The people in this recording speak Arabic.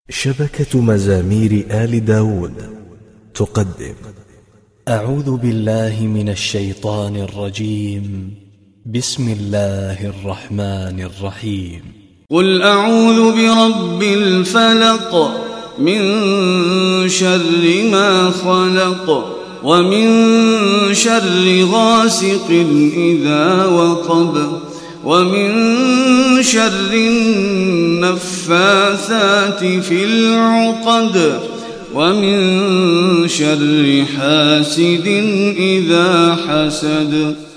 شبكة مزامير آل داود تقدم أعوذ بالله من الشيطان الرجيم. بسم الله الرحمن الرحيم. قل أعوذ برب الفلق من شر ما خلق ومن شر غاسق إذا وقب ومن شر النفاثات في العقد ومن شر حاسد إذا حسد.